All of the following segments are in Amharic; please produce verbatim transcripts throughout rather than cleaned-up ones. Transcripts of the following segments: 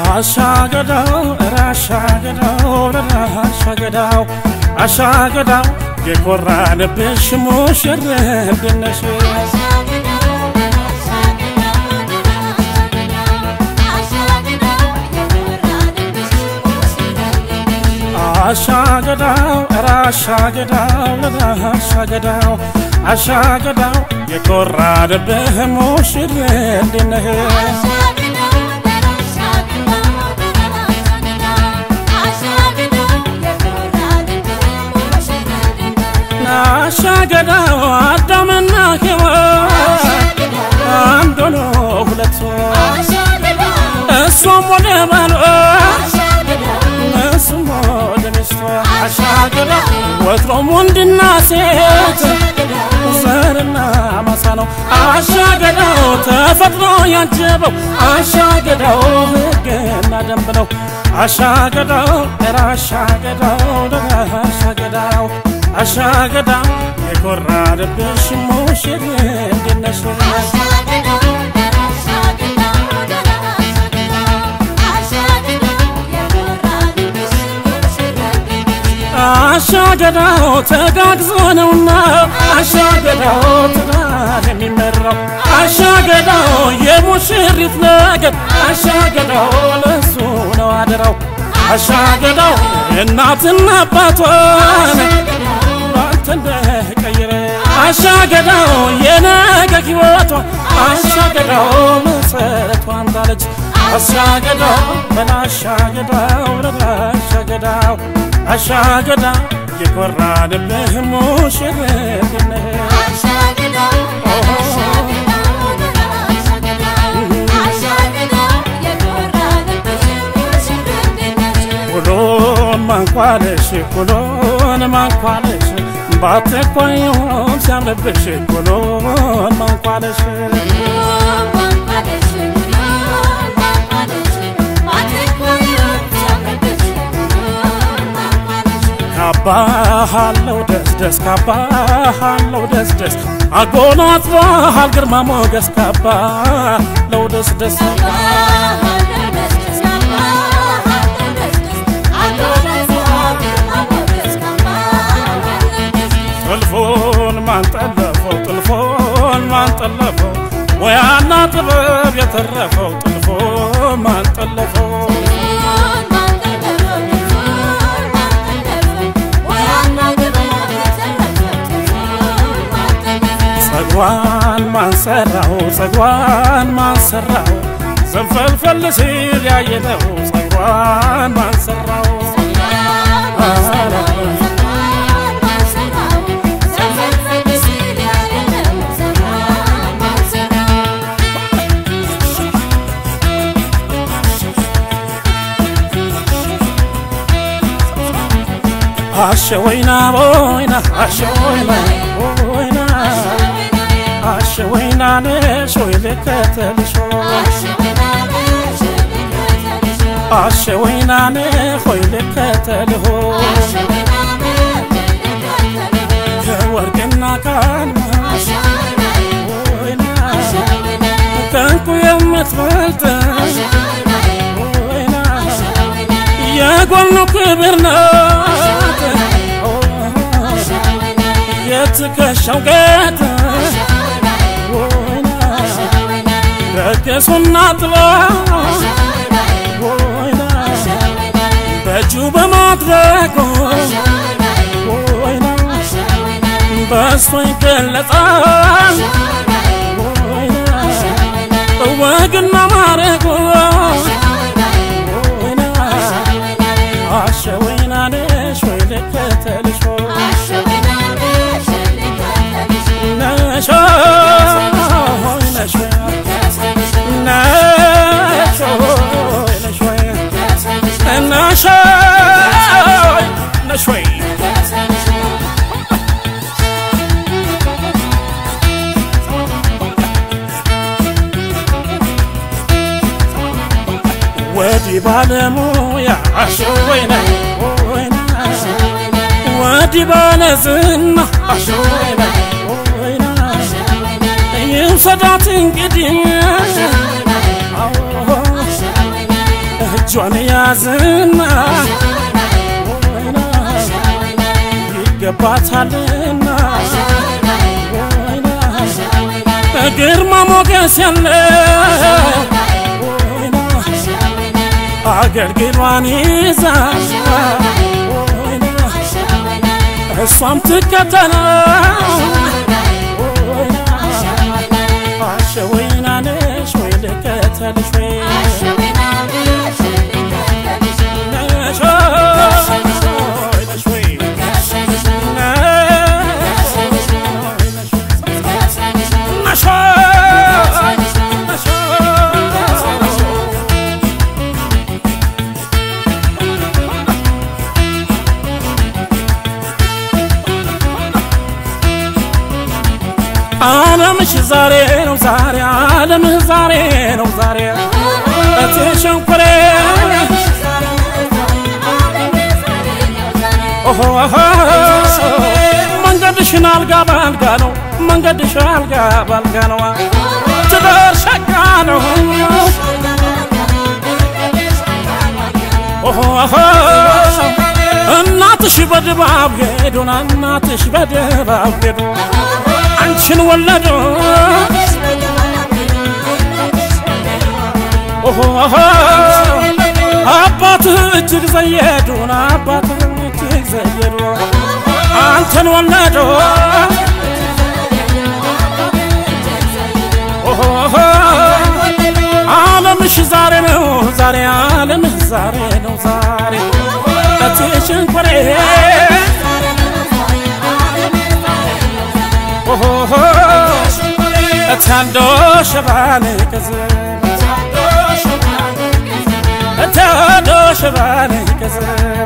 አሻገዳው ራሻገዳው ራሻገዳው አሻገዳው የኮራንብሽ ሙሽሪት ነሽ አሻገዳው ራሻገዳው ራሻገዳው አሻገዳው የኮራንብሽ ሙሽሪት ነሽ አሻገዳው አዳምና ሔዋን አንድ ሆነው ሁለት እሷም ወደ ባሏ እሱም ወደ ሚስቱ አሻገዳው ወትሮም ወንድና ሴት ዘርና ማሳ ነው አሻገዳው ተፈጥሮ ያጀበው አሻገዳው ሕግና ደንብ ነው አሻገዳው ራሻገዳው ራሻገዳው አሻገዳው የኮራንብሽ ሙሽሪት ነሽ አሻገዳው ተጋግዞ ነውና አሻገዳው ትዳር የሚመራው አሻገዳው የሙሽሪት ነገር አሻገዳው ለሱ ነው አደራው አሻገዳው እናትና አባቷን ተንደቀይረ አሻገዳው የነገ ሕይወቷ አሻገዳው መሰረቷን ጣለች አሻገዳው በላሻገዳው ለላሻገዳው አሻገዳው የኮራንብሽ ሙሽሪት ነሽ አሻገዳው ኩሎን ማንኳለሽ ኩሎን ማንኳለሽ ባትቆዩም ሲያምርብሽ ኩሎን ማንኳለሽ ካባሃለው ደስ ደስ ካባሃለው ደስ ደስ አጎናጽፎሃል ግርማ ሞገስ ካባለው ደስ ደስ ጥልፉን ማን ጠለፈው ጥልፉን ማን ጠለፈው ወያና ጥበብ የተረፈው ጥልፉን ማን ጠለፈው ጸጉሯን ማን ሰራው ጸጉሯን ማን ሰራው ዘንፈልፈል ሲል ያየነው ጸጉሯን ማን ሰራው አሸወይና ቦይና አሸወይና ቦይና አሸወይና ነሽ ወይ ልከተልሽ አሸወይና ነሽ ወይ ልከተልሽ ከወርቅና ከአልማዝ ወይና ከእንቁ የምትበልጥ ወይና የጎኑ ክብር ናት የትከሻው ጌጥ ወይና ረከሱና ጥበብ ወይና በእጁ በማድረግ ወይና በእሱ ይገለጻል ወይና ወግና ማዕረግ ወይና አሸወይና ነሽ ወይ ልከተልሽ ነሽ ነሽ ነሽ ወዲ ባለሙያ አሸወይና ወይና ወዲ ባለዝና አሸወይና ወይና ይውሰዳት እንግዲህ እጇን ያዝና ይገባታልና ግርማ ሞገስ ያለው አገልግሏን ይዛ እሷም ትከተለው አሸወይና ነሽ ወይ ልከተልሽ ወይ ዓለምሽ ዛሬ ነው ዛሬ ዓለምሽ ዛሬ ነው ዛሬ እትሸንኮሬ ኦሆ መንገድሽን አልጋ ባልጋ ነው መንገድሽ አልጋ ባልጋ ነው ትደርሻካ ነው ኦሆ እናትሽ በድባብ ሄዱና እናትሽ በድባብ ሄዱ አንቺን ወለዱ ኦሆ አባትህ እጅግ ዘየዱና አባትህ እጅግ ዘየዱ አንተን ወለዱ ኦሆ ዓለምሽ ዛሬ ነው ዛሬ ዓለምሽ ዛሬ ነው ዛሬ እትሸንኮሬ ኦሆ እታንዶ ሸባኔ ከዘ እታንዶ ሸባኔ ከዘ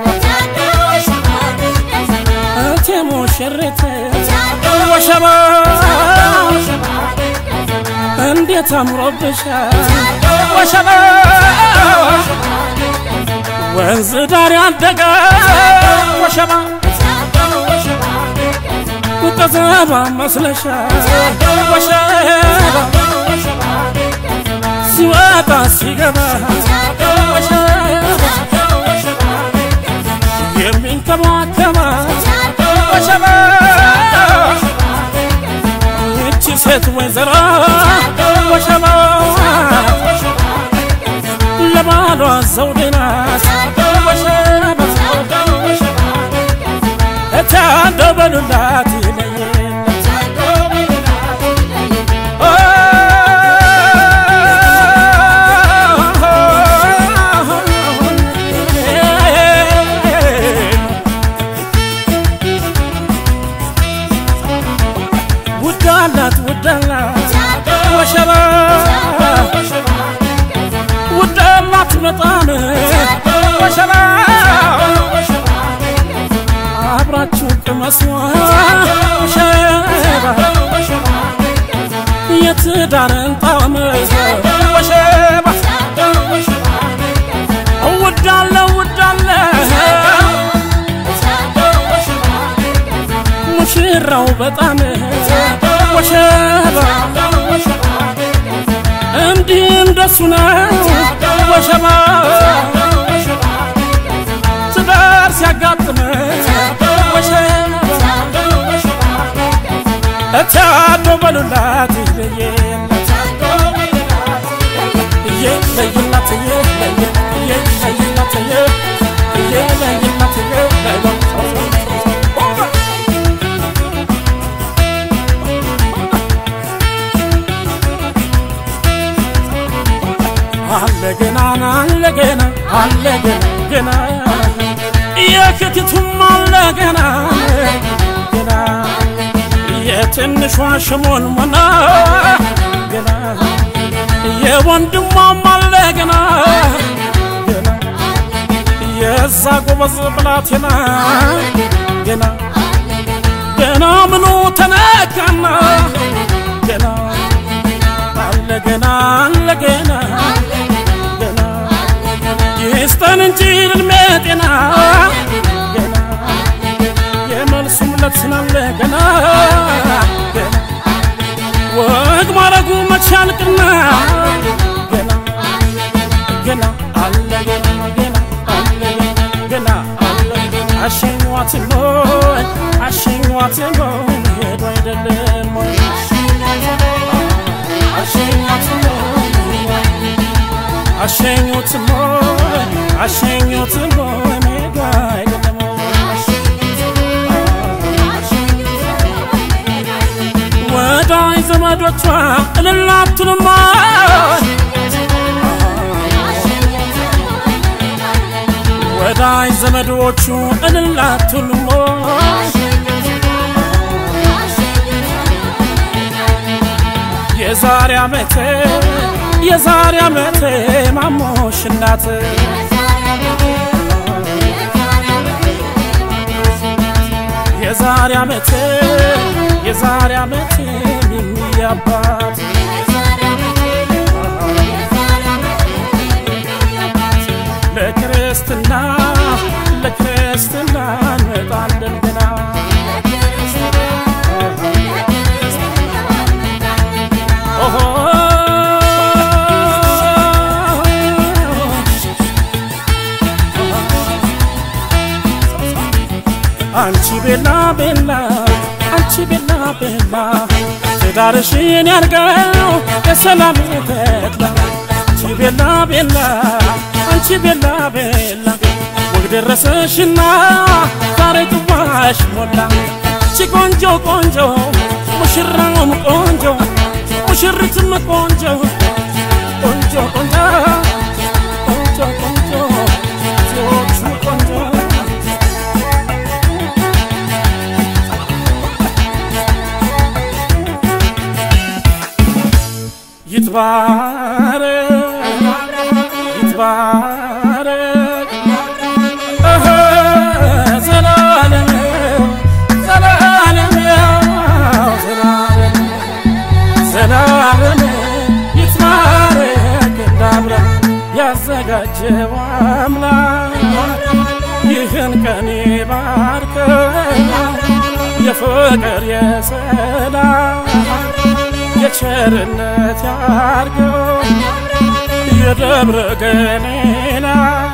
እቴ ሙሽሪት ወሸባ እንዴት አምሮብሻል ወሸባ ወንዝ ዳር ያደገ ወሸባ كذابا مسلشا وشابا سواتا سيغبا وشابا يمين كما كما وشابا يتشي سيت وزرا وشابا لبالو الزودنات وشابا اتعدو بلولاتي ودالات ودالات وشبا ودالات مطانة وشبا عبراتشو كمسوا وشبا يتدارن طعمة وشبا ودالة ودالة مشيرة وبطعمة وشبا اندين دسونا وشبا تدار سيقاتنا وشبا اتعادوا بلولاتي ليين ليين ليلاتي ليين ليلاتي ليين ليلاتي አለገና አለገና አለገና ገና የከቲቱም አለገና ገና የትንሿ ሽሞን ሞና ገና የወንድሟም አለገና ገና የዛ ጎበዝ ብላቴና ገና ገና ምኑ ተነካና ገና አለገና አለገና يستنجيل المدينة جنا يملسم لتسنا لجنا وأجمل ما تشالكنا جنا جنا على جنا አሸኟት ነው ሄዱ አይደለም ወይ አሸኟት ነው አሸኙት ነው አሸኙት ነው ሄዱ አይደለም ወዳይ ዘመዶቿ እልላቱንማ ወዳይ ዘመዶቹ እልላቱንማ የዛሬ ዓመት የዛሬ ዓመት ማሞሽ እናት የዛሬ ዓመት የዛሬ ዓመት የሚያባት ለክርስትና ለክርስትና እንመጣለን ገና አንቺ ቤላ ቤላ አንቺ ቤላ ቤላ ትዳርሽን ያርገው የሰላም ተድላ አንቺ ቤላ ቤላ አንቺ ቤላ ቤላ ወግ ደረሰሽና ዛሬ ጥዋሽ ሞላ አንቺ ቆንጆ ቆንጆ ሙሽራውም ቆንጆ ሙሽሪትም ቆንጆ ቆንጆ ቆንጆ ቆንጆ ቆንጆ ጆቹ ቆንጆ يتبارك يتبارك اه زلالم زلالم زلالم زلالم يتبارك دابرا يا زغاجو املاك يهن كان يبارك يا فقر يا سلام የቸርነት ያርገው የደብረ ገሊላ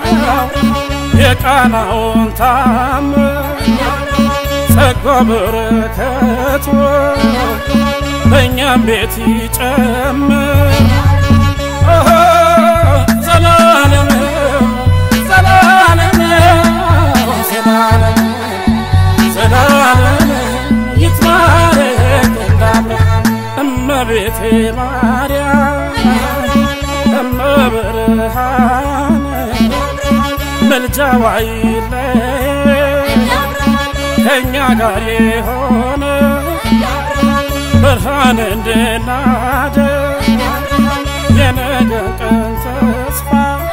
የቃናውን ታምር ጸጋ በረከቱ በእኛም ቤት ይጨምር ዘላለም ዘላለም ዘላለም ዘላለም ይትባረክ እንዳምራ እመቤቴ ማርያም እመብርሃን መልጃዋ አይለየን ከእኛ ጋር የሆነ ብርሃን እንድናደር የነገን ቀን ተስፋ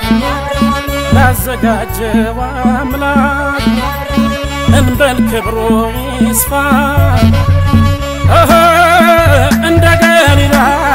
ላዘጋጀው አምላክ እንበል ክብሩ ይስፋ እንደ ገሊላ